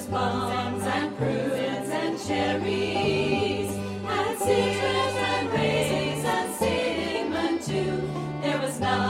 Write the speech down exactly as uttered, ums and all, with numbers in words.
plums and prunes and cherries, and citrus and raisins and cinnamon too. There was none